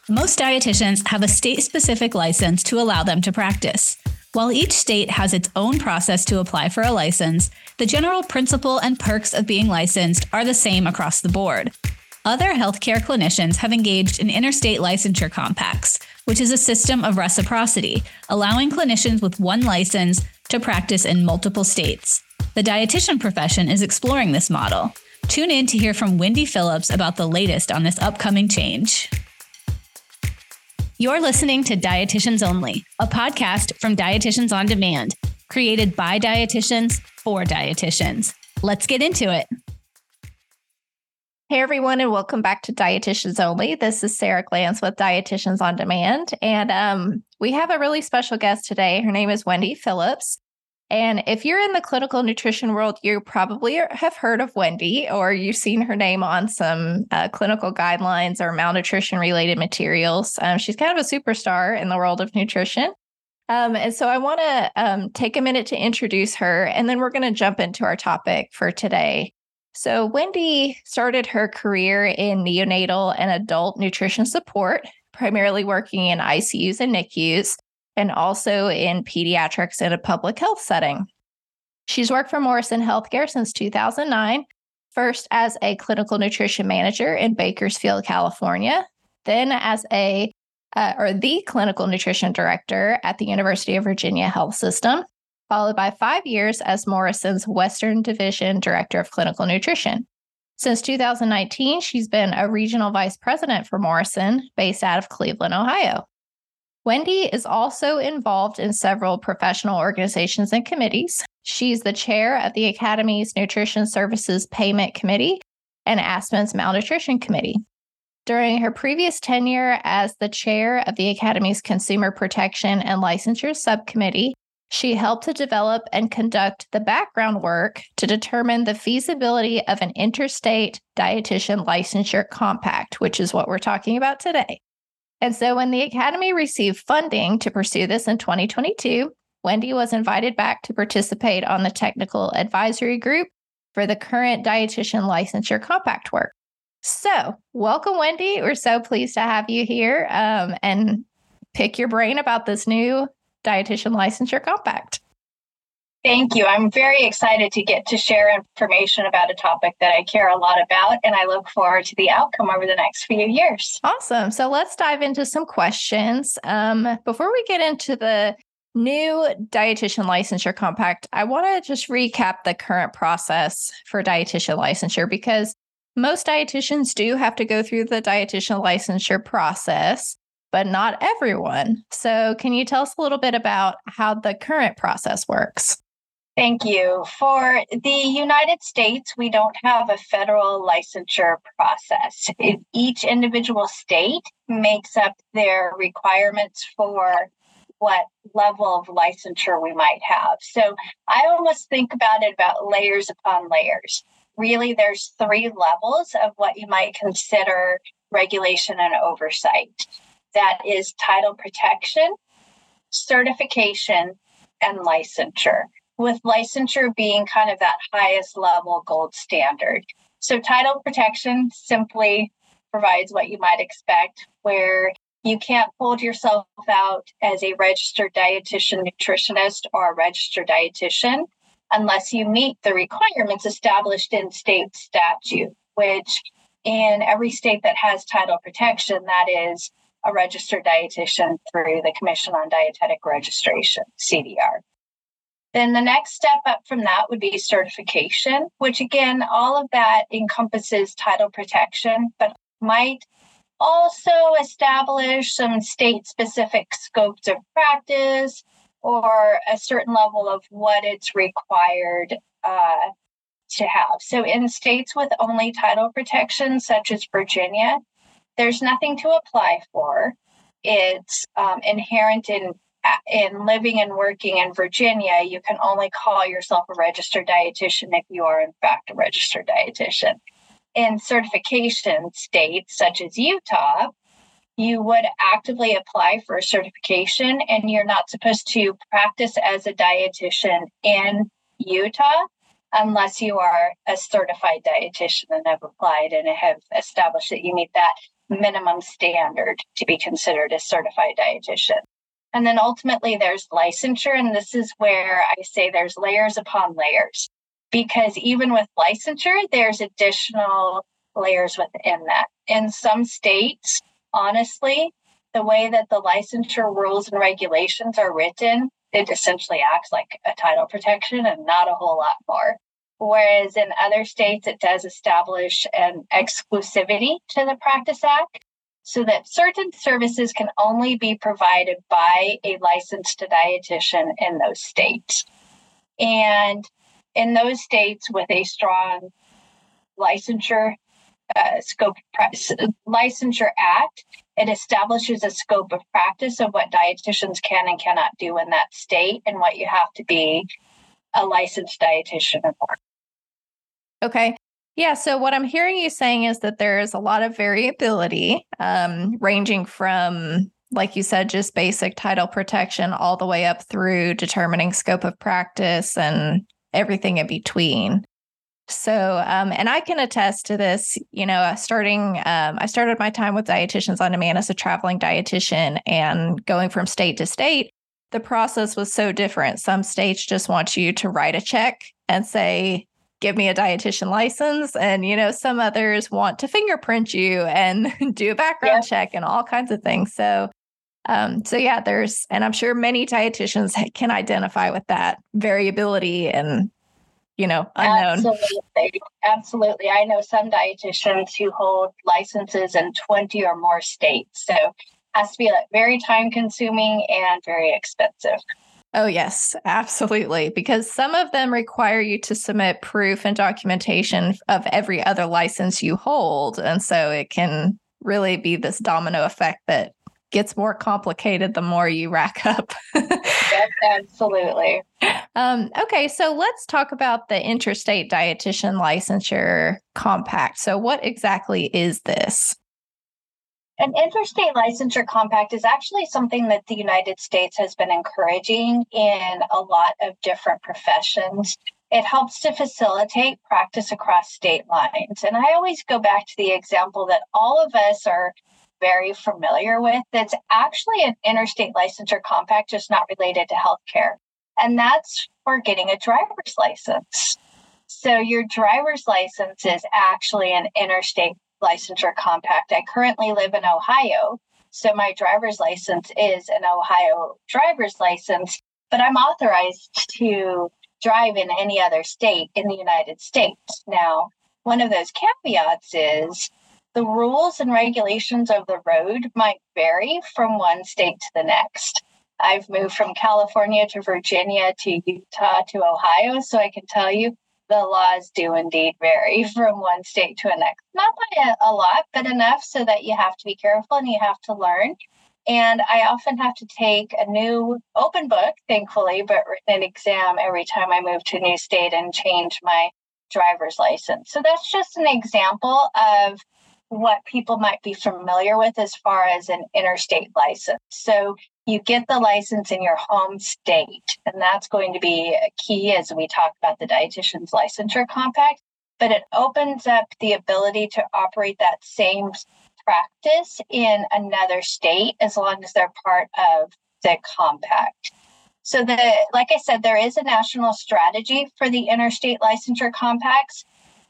Most dietitians have a state-specific license to allow them to practice. While each state has its own process to apply for a license, the general principle and perks of being licensed are the same across the board. Other healthcare clinicians have engaged in interstate licensure compacts, which is a system of reciprocity, allowing clinicians with one license to practice in multiple states. The dietitian profession is exploring this model. Tune in to hear from Wendy Phillips about the latest on this upcoming change. You're listening to Dietitians Only, a podcast from Dietitians on Demand, created by dietitians for dietitians. Let's get into it. Hey, everyone, and welcome back to Dietitians Only. This is Sarah Glantz with Dietitians on Demand, and we have a really special guest today. Her name is Wendy Phillips. And if you're in the clinical nutrition world, you probably have heard of Wendy, or you've seen her name on some clinical guidelines or malnutrition related materials. She's kind of a superstar in the world of nutrition. And so I want to take a minute to introduce her, and then we're going to jump into our topic for today. So Wendy started her career in neonatal and adult nutrition support, primarily working in ICUs and NICUs, and also in pediatrics in a public health setting. She's worked for Morrison Healthcare since 2009, first as a clinical nutrition manager in Bakersfield, California, then as the clinical nutrition director at the University of Virginia Health System, followed by 5 years as Morrison's Western Division Director of Clinical Nutrition. Since 2019, she's been a regional vice president for Morrison, based out of Cleveland, Ohio. Wendy is also involved in several professional organizations and committees. She's the chair of the Academy's Nutrition Services Payment Committee and Aspen's Malnutrition Committee. During her previous tenure as the chair of the Academy's Consumer Protection and Licensure Subcommittee, she helped to develop and conduct the background work to determine the feasibility of an interstate dietitian licensure compact, which is what we're talking about today. And so when the Academy received funding to pursue this in 2022, Wendy was invited back to participate on the technical advisory group for the current dietitian licensure compact work. So welcome, Wendy. We're so pleased to have you here and pick your brain about this new dietitian licensure compact. Thank you. I'm very excited to get to share information about a topic that I care a lot about, and I look forward to the outcome over the next few years. Awesome. So let's dive into some questions. Before we get into the new dietitian licensure compact, I want to just recap the current process for dietitian licensure, because most dietitians do have to go through the dietitian licensure process, but not everyone. So can you tell us a little bit about how the current process works? Thank you. For the United States, we don't have a federal licensure process. Each individual state makes up their requirements for what level of licensure we might have. So I almost think about it about layers upon layers. Really, there's 3 levels of what you might consider regulation and oversight. That is title protection, certification, and licensure, with licensure being kind of that highest level gold standard. So title protection simply provides what you might expect, where you can't hold yourself out as a registered dietitian nutritionist or a registered dietitian unless you meet the requirements established in state statute, which in every state that has title protection, that is a registered dietitian through the Commission on Dietetic Registration, CDR. Then the next step up from that would be certification, which again, all of that encompasses title protection, but might also establish some state-specific scopes of practice or a certain level of what it's required to have. So in states with only title protection, such as Virginia, there's nothing to apply for. It's inherent in living and working in Virginia. You can only call yourself a registered dietitian if you are in fact a registered dietitian. In certification states such as Utah, you would actively apply for a certification, and you're not supposed to practice as a dietitian in Utah unless you are a certified dietitian and have applied and have established that you meet that minimum standard to be considered a certified dietitian. And then ultimately there's licensure. And this is where I say there's layers upon layers, because even with licensure, there's additional layers within that. In some states, honestly, the way that the licensure rules and regulations are written, it essentially acts like a title protection and not a whole lot more. Whereas in other states, it does establish an exclusivity to the Practice Act so that certain services can only be provided by a licensed dietitian in those states. And in those states with a strong licensure licensure act, it establishes a scope of practice of what dietitians can and cannot do in that state and what you have to be a licensed dietitian for. Okay. Yeah. So what I'm hearing you saying is that there's a lot of variability, ranging from, like you said, just basic title protection all the way up through determining scope of practice and everything in between. So, and I can attest to this, I started my time with Dietitians on Demand as a traveling dietitian, and going from state to state, the process was so different. Some states just want you to write a check and say, give me a dietitian license. And, some others want to fingerprint you and do a background check and all kinds of things. So yeah, and I'm sure many dietitians can identify with that variability and, unknown. Absolutely. I know some dietitians who hold licenses in 20 or more states. So it has to be very time consuming and very expensive. Oh, yes, absolutely. Because some of them require you to submit proof and documentation of every other license you hold. And so it can really be this domino effect that gets more complicated the more you rack up. Yes, absolutely. Okay, so let's talk about the Interstate Dietitian Licensure Compact. So what exactly is this? An interstate licensure compact is actually something that the United States has been encouraging in a lot of different professions. It helps to facilitate practice across state lines. And I always go back to the example that all of us are very familiar with. That's actually an interstate licensure compact, just not related to healthcare. And that's for getting a driver's license. So your driver's license is actually an interstate licensure compact. I currently live in Ohio, so my driver's license is an Ohio driver's license, but I'm authorized to drive in any other state in the United States. Now, one of those caveats is the rules and regulations of the road might vary from one state to the next. I've moved from California to Virginia to Utah to Ohio, so I can tell you the laws do indeed vary from one state to the next. Not by a lot, but enough so that you have to be careful and you have to learn. And I often have to take a new open book, thankfully, but written exam every time I move to a new state and change my driver's license. So that's just an example of what people might be familiar with as far as an interstate license. So you get the license in your home state, and that's going to be a key as we talk about the Dietitian's Licensure Compact, but it opens up the ability to operate that same practice in another state as long as they're part of the compact. So like I said, there is a national strategy for the interstate licensure compacts.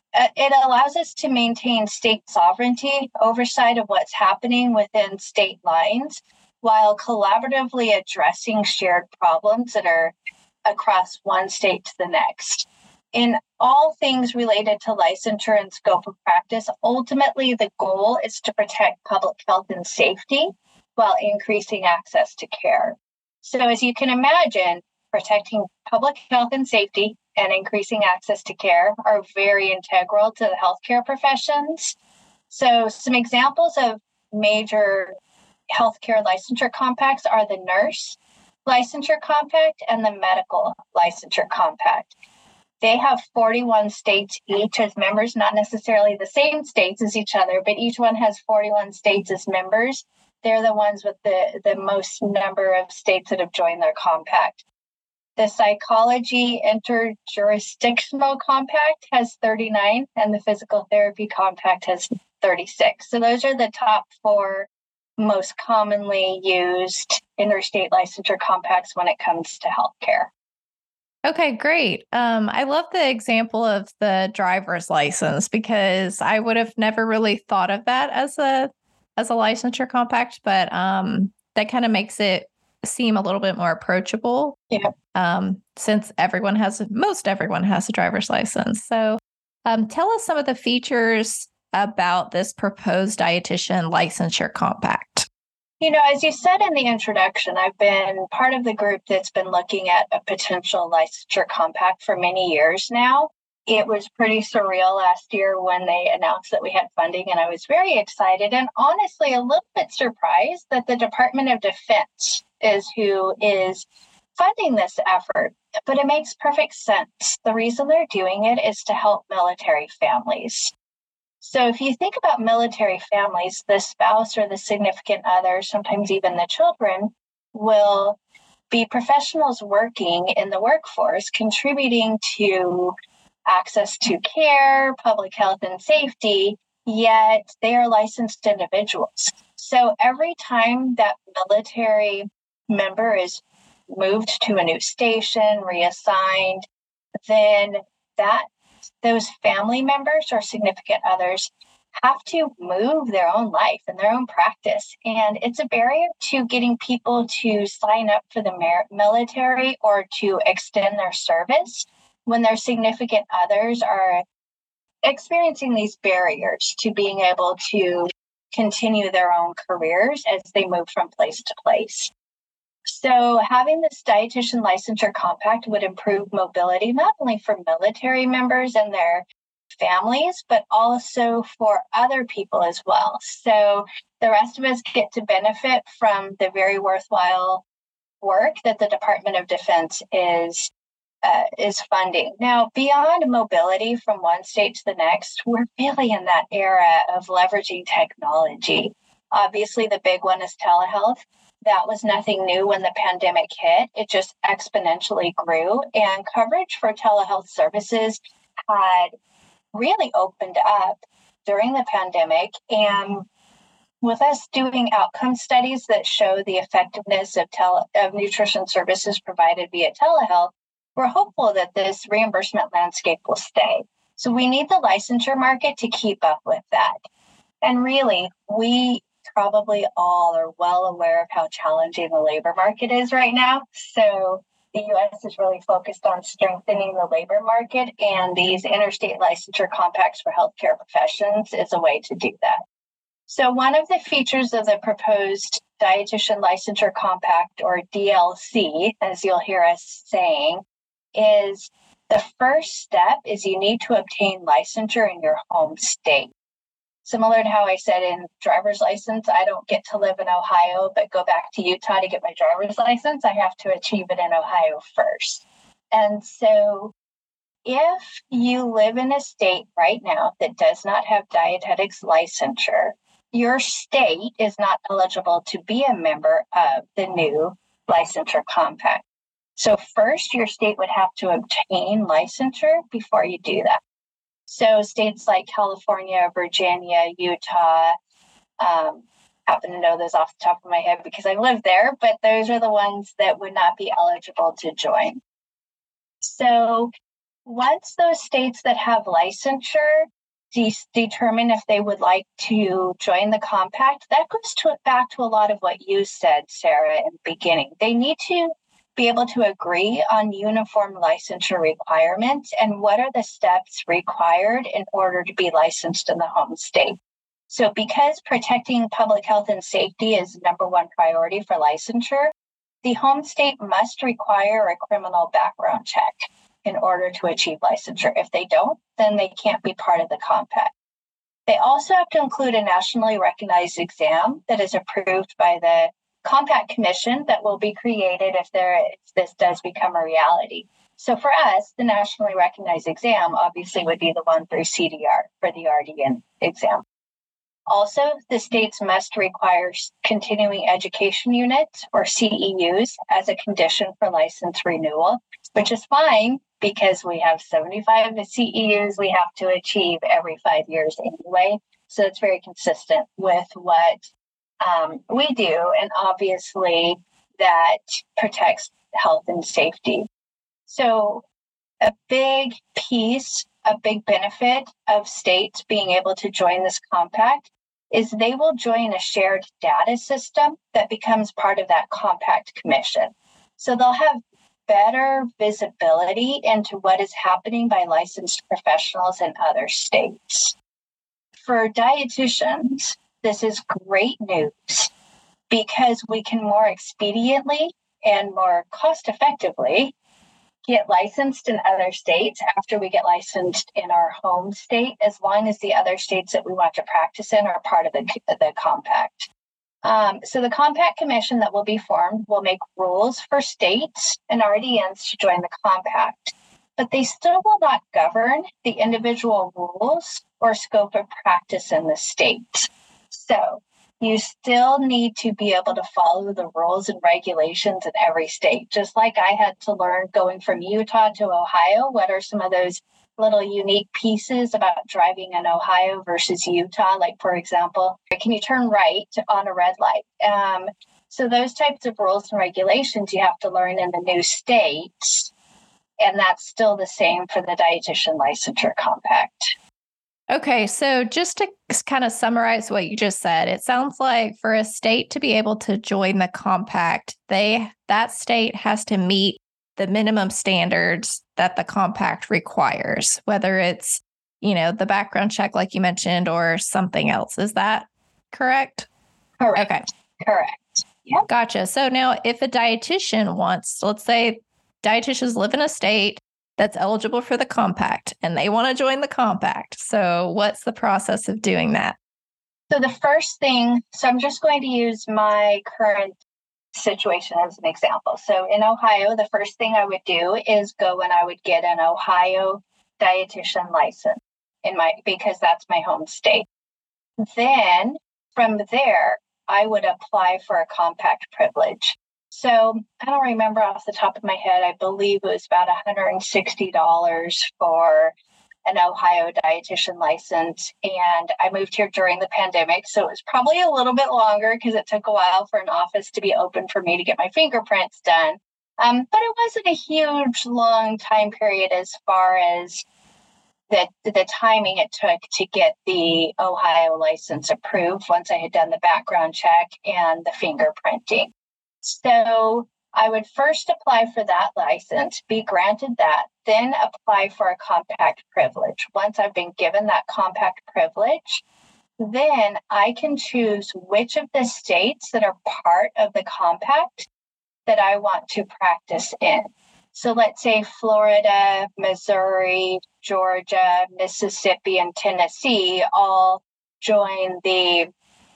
It allows us to maintain state sovereignty, oversight of what's happening within state lines, while collaboratively addressing shared problems that are across one state to the next. In all things related to licensure and scope of practice, ultimately the goal is to protect public health and safety while increasing access to care. So as you can imagine, protecting public health and safety and increasing access to care are very integral to the healthcare professions. So some examples of major healthcare licensure compacts are the nurse licensure compact and the medical licensure compact. They have 41 states each as members, not necessarily the same states as each other, but each one has 41 states as members. They're the ones with the most number of states that have joined their compact. The Psychology Interjurisdictional Compact has 39, and the Physical Therapy Compact has 36. So those are the top 4 most commonly used interstate licensure compacts when it comes to healthcare. Okay, great. I love the example of the driver's license because I would have never really thought of that as a licensure compact, but that kind of makes it seem a little bit more approachable. Yeah. Since most everyone has a driver's license. So tell us some of the features about this proposed dietitian licensure compact. As you said in the introduction, I've been part of the group that's been looking at a potential licensure compact for many years now. It was pretty surreal last year when they announced that we had funding, and I was very excited and honestly a little bit surprised that the Department of Defense is who is funding this effort. But it makes perfect sense. The reason they're doing it is to help military families. So if you think about military families, the spouse or the significant other, sometimes even the children, will be professionals working in the workforce, contributing to access to care, public health and safety, yet they are licensed individuals. So every time that military member is moved to a new station, reassigned, then those family members or significant others have to move their own life and their own practice. And it's a barrier to getting people to sign up for the military or to extend their service when their significant others are experiencing these barriers to being able to continue their own careers as they move from place to place. So having this dietitian licensure compact would improve mobility, not only for military members and their families, but also for other people as well. So the rest of us get to benefit from the very worthwhile work that the Department of Defense is funding. Now, beyond mobility from one state to the next, we're really in that era of leveraging technology. Obviously, the big one is telehealth. That was nothing new when the pandemic hit. It just exponentially grew, and coverage for telehealth services had really opened up during the pandemic. And with us doing outcome studies that show the effectiveness of nutrition services provided via telehealth, we're hopeful that this reimbursement landscape will stay. So we need the licensure market to keep up with that. And really, we probably all are well aware of how challenging the labor market is right now. So the U.S. is really focused on strengthening the labor market, and these interstate licensure compacts for healthcare professions is a way to do that. So one of the features of the proposed dietitian licensure compact, or DLC, as you'll hear us saying, is the first step is you need to obtain licensure in your home state. Similar to how I said in driver's license, I don't get to live in Ohio, but go back to Utah to get my driver's license. I have to achieve it in Ohio first. And so if you live in a state right now that does not have dietetics licensure, your state is not eligible to be a member of the new licensure compact. So first, your state would have to obtain licensure before you do that. So states like California, Virginia, Utah, happen to know those off the top of my head because I live there, but those are the ones that would not be eligible to join. So once those states that have licensure determine if they would like to join the compact, that goes back to a lot of what you said, Sarah, in the beginning. They need to be able to agree on uniform licensure requirements and what are the steps required in order to be licensed in the home state. So because protecting public health and safety is number one priority for licensure, the home state must require a criminal background check in order to achieve licensure. If they don't, then they can't be part of the compact. They also have to include a nationally recognized exam that is approved by the Compact Commission that will be created if this does become a reality. So for us, the nationally recognized exam obviously would be the one through CDR for the RDN exam. Also, the states must require continuing education units or CEUs as a condition for license renewal, which is fine because we have 75 CEUs we have to achieve every 5 years anyway. So it's very consistent with what we do. And obviously that protects health and safety. So a big benefit of states being able to join this compact is they will join a shared data system that becomes part of that compact commission. So they'll have better visibility into what is happening by licensed professionals in other states. For dietitians, this is great news because we can more expediently and more cost effectively get licensed in other states after we get licensed in our home state, as long as the other states that we want to practice in are part of the compact. So the compact commission that will be formed will make rules for states and RDNs to join the compact, but they still will not govern the individual rules or scope of practice in the state. So you still need to be able to follow the rules and regulations in every state. Just like I had to learn going from Utah to Ohio, what are some of those little unique pieces about driving in Ohio versus Utah? Like, for example, can you turn right on a red light? So those types of rules and regulations you have to learn in the new states. And that's still the same for the dietitian licensure compact. Okay, so just to kind of summarize what you just said, it sounds like for a state to be able to join the compact, that state has to meet the minimum standards that the compact requires, whether it's, the background check like you mentioned or something else. Is that correct? Correct. Okay. Correct. Yep. Gotcha. So now if a dietitian wants, let's say dietitians live in a state that's eligible for the compact and they want to join the compact. So what's the process of doing that? So the first thing, I'm just going to use my current situation as an example. So in Ohio, the first thing I would do is go and I would get an Ohio dietitian license because that's my home state. Then from there, I would apply for a compact privilege. So I don't remember off the top of my head. I believe it was about $160 for an Ohio dietitian license. And I moved here during the pandemic. So it was probably a little bit longer because it took a while for an office to be open for me to get my fingerprints done. But it wasn't a huge, long time period as far as the timing it took to get the Ohio license approved once I had done the background check and the fingerprinting. So I would first apply for that license, be granted that, then apply for a compact privilege. Once I've been given that compact privilege, then I can choose which of the states that are part of the compact that I want to practice in. So let's say Florida, Missouri, Georgia, Mississippi, and Tennessee all join the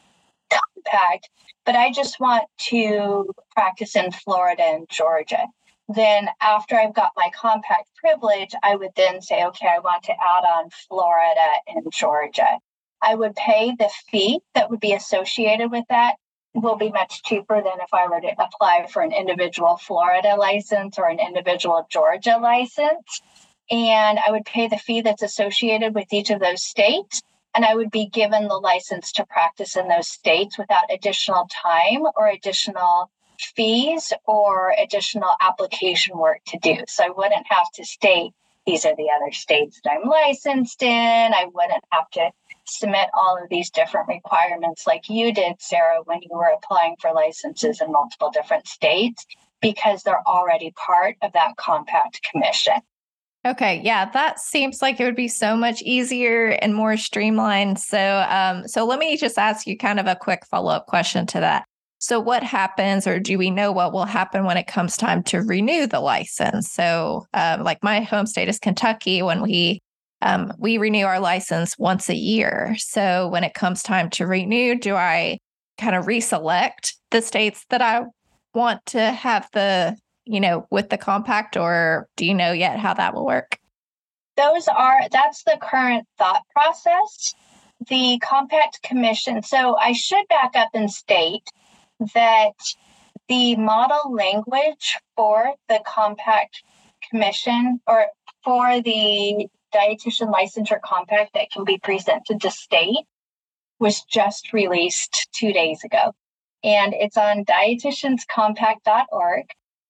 compact, but I just want to practice in Florida and Georgia. Then after I've got my compact privilege, I would then say, okay, I want to add on Florida and Georgia. I would pay the fee that would be associated with that. It will be much cheaper than if I were to apply for an individual Florida license or an individual Georgia license. And I would pay the fee that's associated with each of those states. And I would be given the license to practice in those states without additional time or additional fees or additional application work to do. So I wouldn't have to state, these are the other states that I'm licensed in. I wouldn't have to submit all of these different requirements like you did, Sarah, when you were applying for licenses in multiple different states, because they're already part of that compact commission. Okay. Yeah, that seems like it would be so much easier and more streamlined. So let me just ask you kind of a quick follow-up question to that. So what happens, or do we know what will happen when it comes time to renew the license? So like my home state is Kentucky. When we renew our license once a year. So when it comes time to renew, do I kind of reselect the states that I want to have with the compact, or do you know yet how that will work? That's the current thought process. The compact commission. So I should back up and state that the model language for the compact commission, or for the dietitian licensure compact that can be presented to state, was just released 2 days ago, and it's on dietitianscompact.org.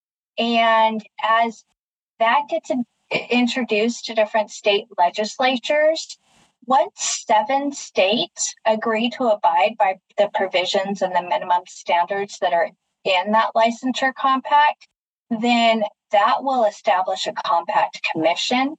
And as that gets introduced to different state legislatures, once 7 states agree to abide by the provisions and the minimum standards that are in that licensure compact, then that will establish a compact commission.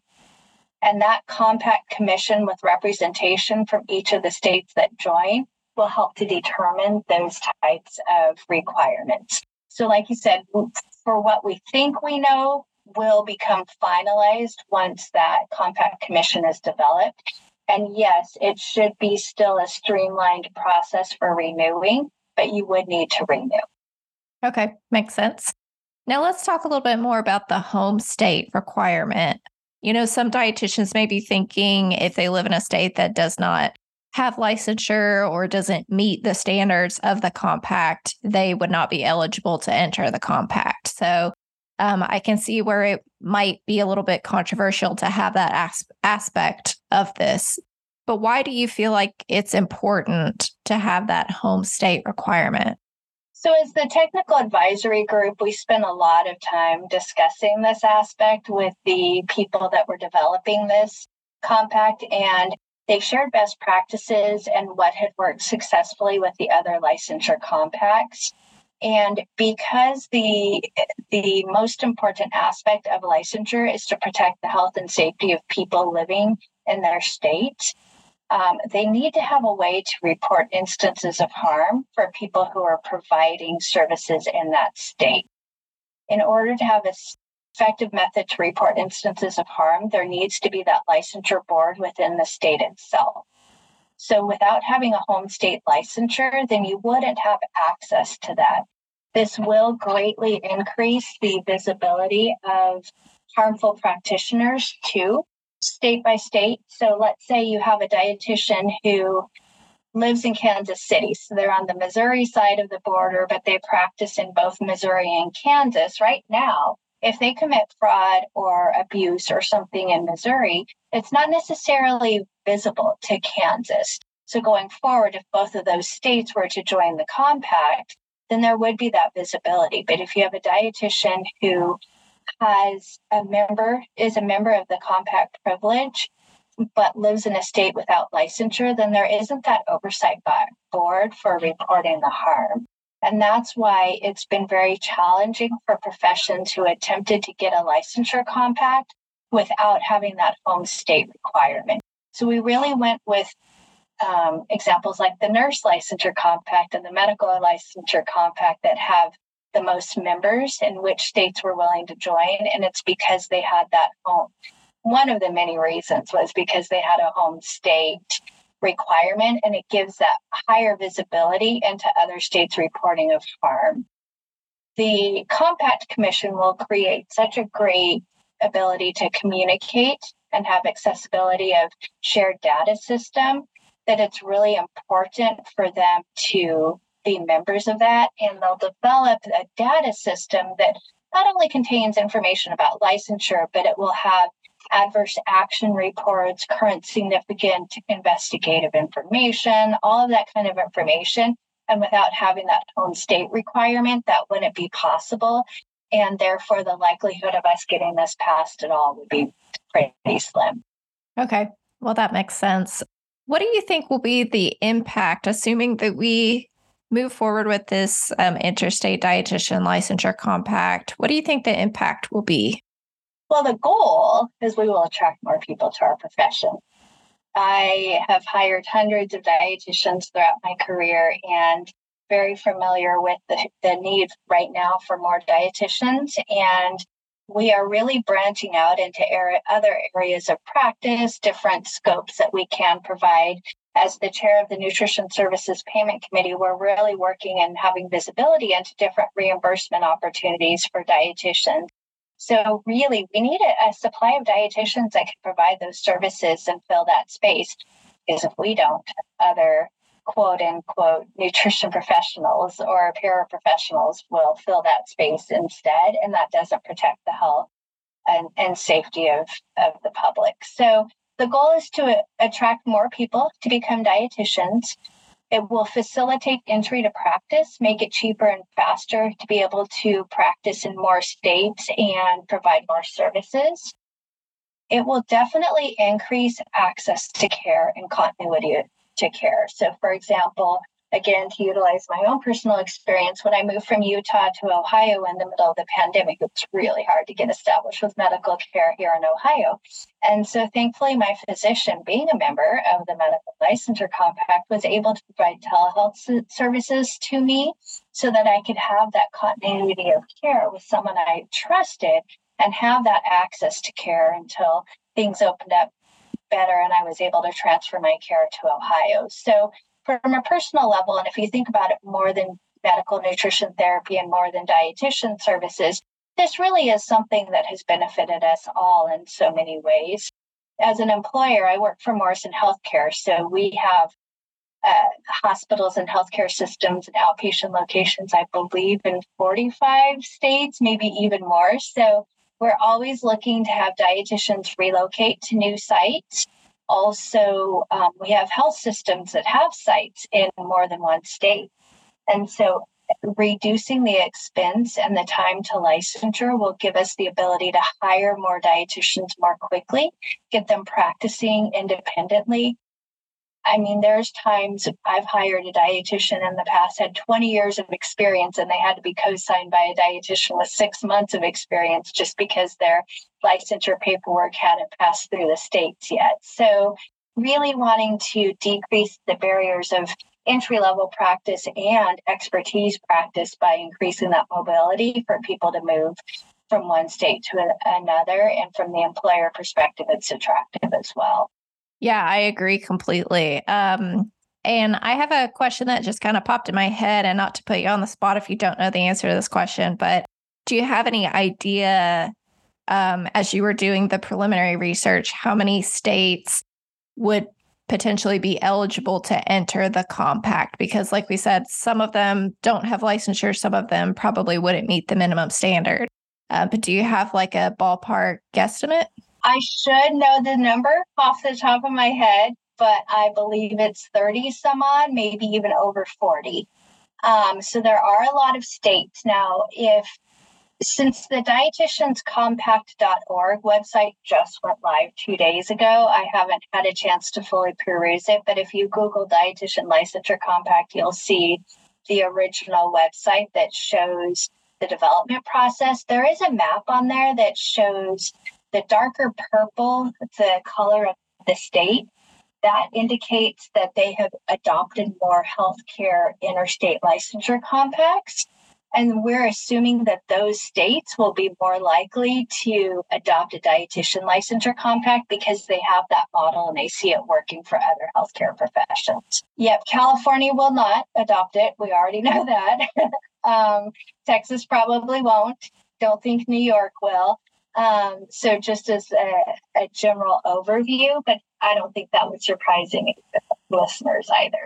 And that compact commission, with representation from each of the states that join, will help to determine those types of requirements. So like you said, for what we think we know will become finalized once that compact commission is developed. And yes, it should be still a streamlined process for renewing, but you would need to renew. Okay, makes sense. Now let's talk a little bit more about the home state requirement. Some dietitians may be thinking if they live in a state that does not have licensure or doesn't meet the standards of the compact, they would not be eligible to enter the compact. So I can see where it might be a little bit controversial to have that aspect of this. But why do you feel like it's important to have that home state requirement? So as the technical advisory group, we spent a lot of time discussing this aspect with the people that were developing this compact, and they shared best practices and what had worked successfully with the other licensure compacts. And because the most important aspect of licensure is to protect the health and safety of people living in their state, they need to have a way to report instances of harm for people who are providing services in that state. In order to have an effective method to report instances of harm, there needs to be that licensure board within the state itself. So without having a home state licensure, then you wouldn't have access to that. This will greatly increase the visibility of harmful practitioners too, state by state. So let's say you have a dietitian who lives in Kansas City. So they're on the Missouri side of the border, but they practice in both Missouri and Kansas. Right now, if they commit fraud or abuse or something in Missouri, it's not necessarily visible to Kansas. So going forward, if both of those states were to join the compact, then there would be that visibility. But if you have a dietitian who is a member of the compact privilege, but lives in a state without licensure, then there isn't that oversight board for reporting the harm. And that's why it's been very challenging for professions who attempted to get a licensure compact without having that home state requirement. So we really went with examples like the nurse licensure compact and the medical licensure compact that have the most members and which states were willing to join. And it's because they had that home. One of the many reasons was because they had a home state requirement, and it gives that higher visibility into other states' reporting of harm. The Compact Commission will create such a great ability to communicate and have accessibility of shared data system that it's really important for them to be members of that. And they'll develop a data system that not only contains information about licensure, but it will have adverse action reports, current significant investigative information, all of that kind of information. And without having that home state requirement, that wouldn't be possible. And therefore, the likelihood of us getting this passed at all would be pretty slim. Okay. Well, that makes sense. What do you think will be the impact, assuming that we move forward with this interstate dietitian licensure compact? What do you think the impact will be? Well, the goal is we will attract more people to our profession. I have hired hundreds of dietitians throughout my career and very familiar with the need right now for more dietitians. And we are really branching out into other areas of practice, different scopes that we can provide. As the chair of the Nutrition Services Payment Committee, we're really working and having visibility into different reimbursement opportunities for dietitians. So really, we need a supply of dietitians that can provide those services and fill that space. Because if we don't, other quote unquote nutrition professionals or paraprofessionals will fill that space instead, and that doesn't protect the health and safety of the public. So the goal is to attract more people to become dietitians. It will facilitate entry to practice, make it cheaper and faster to be able to practice in more states and provide more services. It will definitely increase access to care and continuity to care. So, for example, again, to utilize my own personal experience, when I moved from Utah to Ohio in the middle of the pandemic, it was really hard to get established with medical care here in Ohio. And so thankfully, my physician, being a member of the Medical Licensure Compact, was able to provide telehealth services to me so that I could have that continuity of care with someone I trusted and have that access to care until things opened up better and I was able to transfer my care to Ohio. So from a personal level, and if you think about it more than medical nutrition therapy and more than dietitian services, this really is something that has benefited us all in so many ways. As an employer, I work for Morrison Healthcare, so we have hospitals and healthcare systems and outpatient locations, I believe, in 45 states, maybe even more. So we're always looking to have dietitians relocate to new sites. Also, we have health systems that have sites in more than one state. And so reducing the expense and the time to licensure will give us the ability to hire more dietitians more quickly, get them practicing independently. I mean, there's times I've hired a dietitian in the past, had 20 years of experience, and they had to be co-signed by a dietitian with 6 months of experience just because their licensure paperwork hadn't passed through the states yet. So really wanting to decrease the barriers of entry-level practice and expertise practice by increasing that mobility for people to move from one state to another. And from the employer perspective, it's attractive as well. Yeah, I agree completely. And I have a question that just kind of popped in my head, and not to put you on the spot if you don't know the answer to this question, but do you have any idea, as you were doing the preliminary research, how many states would potentially be eligible to enter the compact? Because like we said, some of them don't have licensure, some of them probably wouldn't meet the minimum standard. But do you have like a ballpark guesstimate? I should know the number off the top of my head, but I believe it's 30 some odd, maybe even over 40. So there are a lot of states now. Since the dietitianscompact.org website just went live 2 days ago, I haven't had a chance to fully peruse it, but if you Google Dietitian Licensure Compact, you'll see the original website that shows the development process. There is a map on there that shows the darker purple, the color of the state. That indicates that they have adopted more healthcare interstate licensure compacts. And we're assuming that those states will be more likely to adopt a dietitian licensure compact because they have that model and they see it working for other healthcare professions. Yep, California will not adopt it. We already know that. Texas probably won't. Don't think New York will. So just as a general overview, but I don't think that would surprise any listeners either.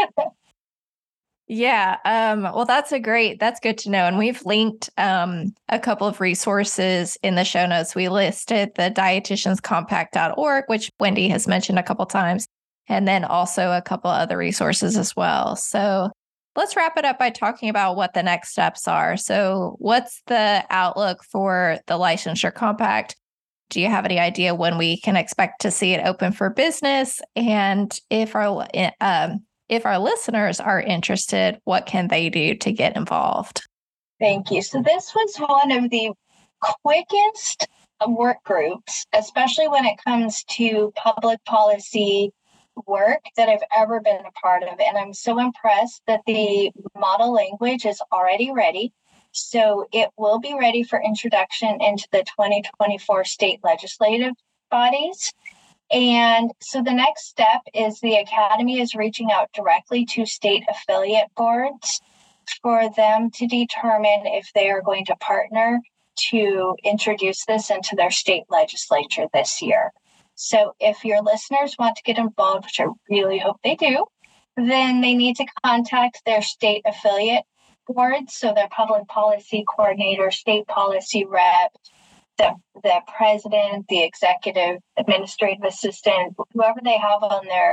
Yeah. Well, that's good to know. And we've linked a couple of resources in the show notes. We listed the dietitianscompact.org, which Wendy has mentioned a couple times, and then also a couple other resources as well. So let's wrap it up by talking about what the next steps are. So what's the outlook for the licensure compact? Do you have any idea when we can expect to see it open for business? And if our listeners are interested, what can they do to get involved? Thank you. So this was one of the quickest work groups, especially when it comes to public policy work, that I've ever been a part of. And I'm so impressed that the model language is already ready. So it will be ready for introduction into the 2024 state legislative bodies. And so the next step is the Academy is reaching out directly to state affiliate boards for them to determine if they are going to partner to introduce this into their state legislature this year. So if your listeners want to get involved, which I really hope they do, then they need to contact their state affiliate boards. So their public policy coordinator, state policy rep, the president, the executive administrative assistant, whoever they have on their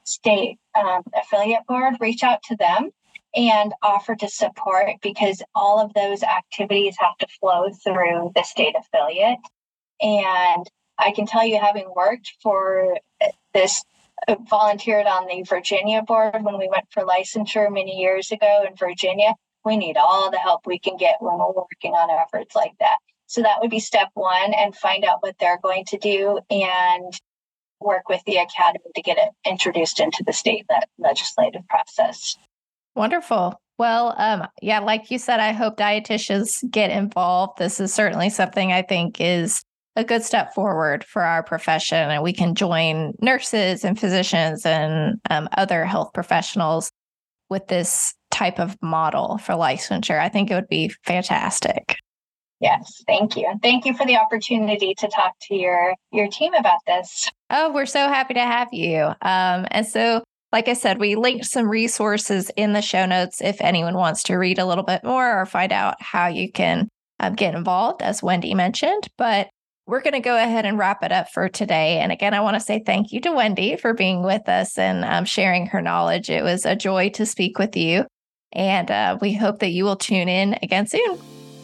state affiliate board, reach out to them and offer to support, because all of those activities have to flow through the state affiliate. And I can tell you, having worked for this, volunteered on the Virginia board when we went for licensure many years ago in Virginia, we need all the help we can get when we're working on efforts like that. So that would be step one, and find out what they're going to do and work with the academy to get it introduced into the state legislative process. Wonderful. Well, yeah, like you said, I hope dietitians get involved. This is certainly something I think is a good step forward for our profession, and we can join nurses and physicians and other health professionals with this type of model for licensure. I think it would be fantastic. Yes, thank you. Thank you for the opportunity to talk to your team about this. Oh, we're so happy to have you. And so, like I said, we linked some resources in the show notes if anyone wants to read a little bit more or find out how you can get involved, as Wendy mentioned. But we're going to go ahead and wrap it up for today. And again, I want to say thank you to Wendy for being with us and sharing her knowledge. It was a joy to speak with you. And we hope that you will tune in again soon.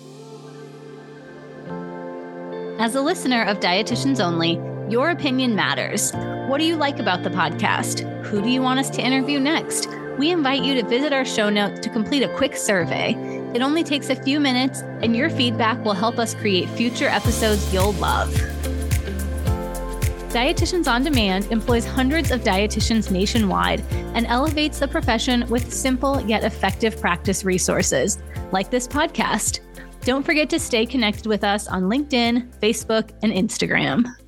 As a listener of Dietitians Only, your opinion matters. What do you like about the podcast? Who do you want us to interview next? We invite you to visit our show notes to complete a quick survey. It only takes a few minutes, and your feedback will help us create future episodes you'll love. Dietitians on Demand employs hundreds of dietitians nationwide and elevates the profession with simple yet effective practice resources, like this podcast. Don't forget to stay connected with us on LinkedIn, Facebook, and Instagram.